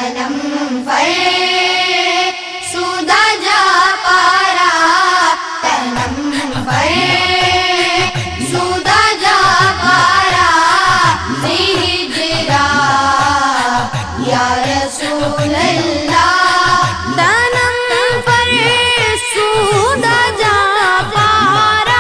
تنم پر سودا جا پارا، تنم پر سودا جا پارا، ہجرا یا رسول اللہ، تنم پر سودا جا پارا،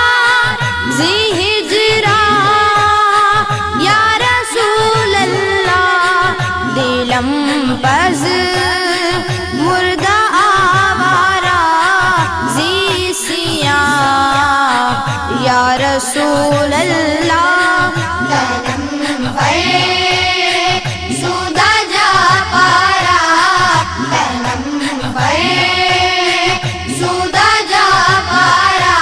ہجرا یا رسول اللہ، دلم پز مردہ آوارا، زی سیاہ یا رسول اللہ، تنم پر سودا جا پارا، تنم پر سودا جا پارا،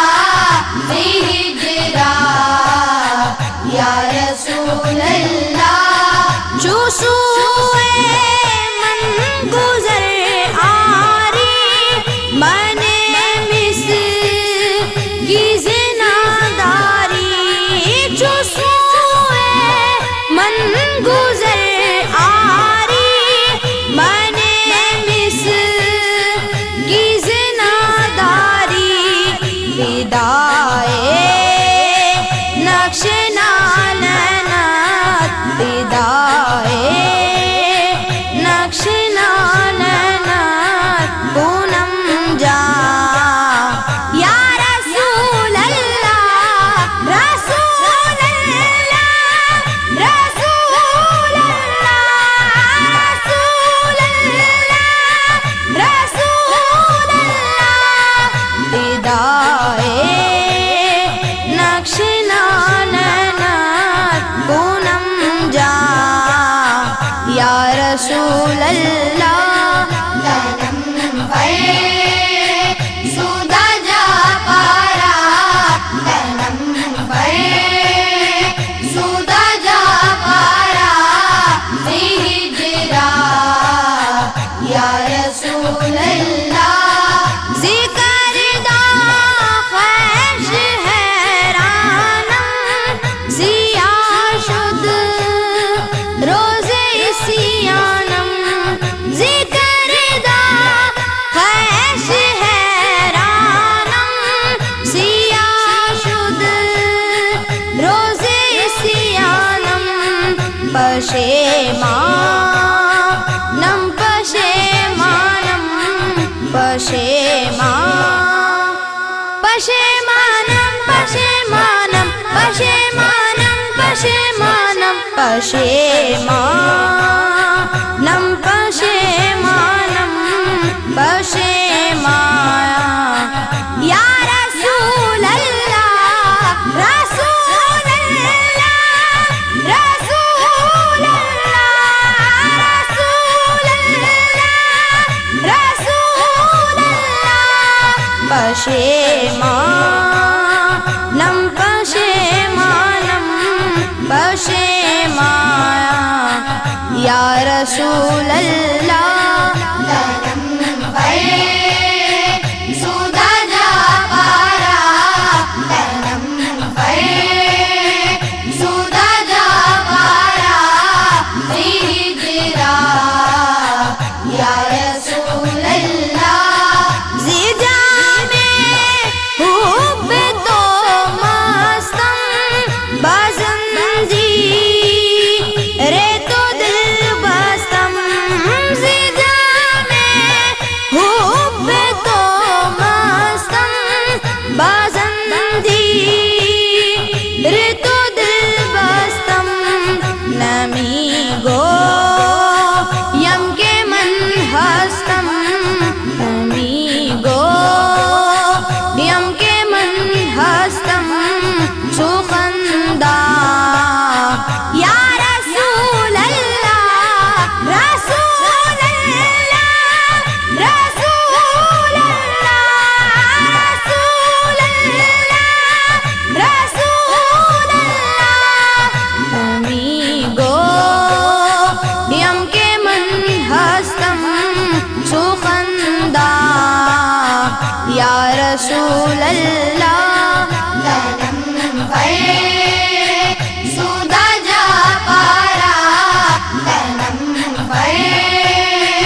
ہجرا یا رسول اللہ، جو سوئے من گزر آری، بنے مس کی زناداری، جو سوئے من گزر آری، بنے مس کی زناداری، فدائے نقش نانات، فدائے نقش نانات، پونم جا یا رسول اللہ، رسول اللہ، رسول اللہ، رسول اللہ، رسول اللہ، فدائے نقش نانات، پونم جا یا رسول اللہ، تنم پر سودا جا پارا، تنم پر سودا جا پارا، ہجرا یا رسول اللہ، ذکر دا خیش حیرانم، سیاہ شد روز سیانم، ذکر دا خیش حیرانم، سیاہ شد روز سیانم، پشیمانم، پشیمانم، پشیمانم، پشیمانم، پشیمانم، پشیمانم، پشیمانم، پشیمانم، پشیمانم، پشیمان یا رسول اللہ، رسول اللہ، رسول اللہ، رسول اللہ، رسول اللہ، پشیمانم، پشیمانم، پشیمان یا رسول اللہ، تنم پر سودا جا پارا، تنم پر سودا جا پارا، ہجرا یا رسول اللہ، زیجا میں حب تو مستم، بازندی رے تو دل بستم، زیجا میں حب تو مستم، بازندی رے تو دل بستم، نمی گو یم کے من ہستم، نمی گو یم کے من ہستم، سخندہ یا رسول اللہ، رسول اللہ، رسول اللہ، رسول اللہ، رسول اللہ، امی گو یم کے من ہستم، سخندہ یا رسول اللہ، تنم پر سودا جا پارا، تنم پر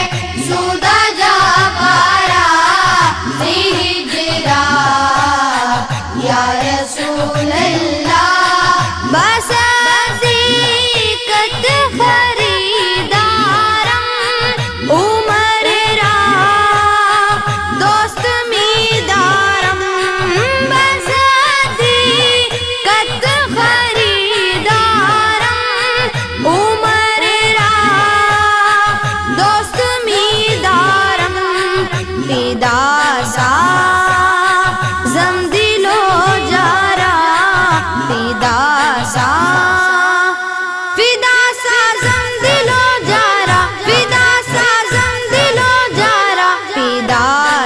سازم دلو جارا فدا سازم دلو جارا فدا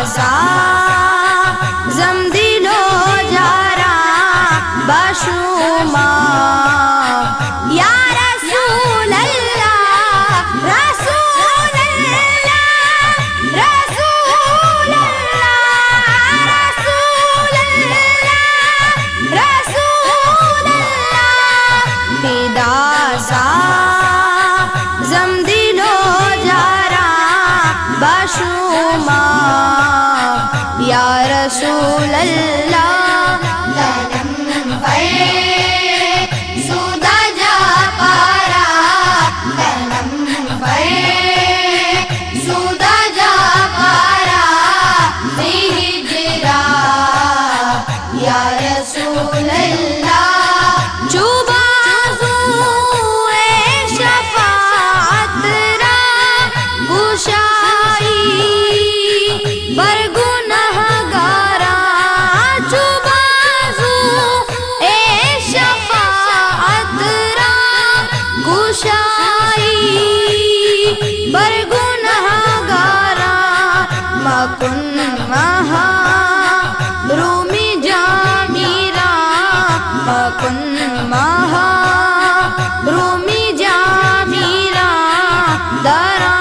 سازم دلو جارا بشوما یا رسول اللہ رسول اللہ رسول اللہ رسول اللہ رسول اللہ فدا سازم دلو جارا بشوما یا رسول اللہ تنم پر سودا جا پارا تنم پر سودا جا پارا ہجرا یا رسول اللہ مکن مہا رومی جامیرا مکن مہا رومی جامیرا درا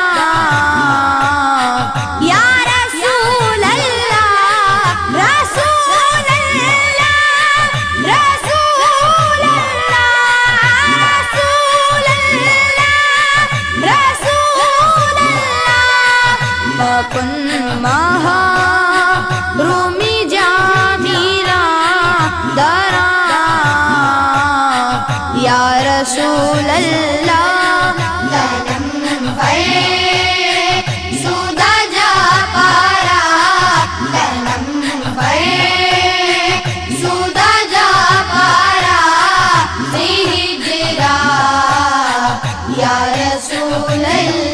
یا رسول اللہ رسول اللہ رسول اللہ رسول اللہ رسول اللہ مکن مہا رومی جامیرا درا یا رسول اللہ تنم پر سودا جا پارا تنم پر سودا جا پارا ہجرا یا رسول اللہ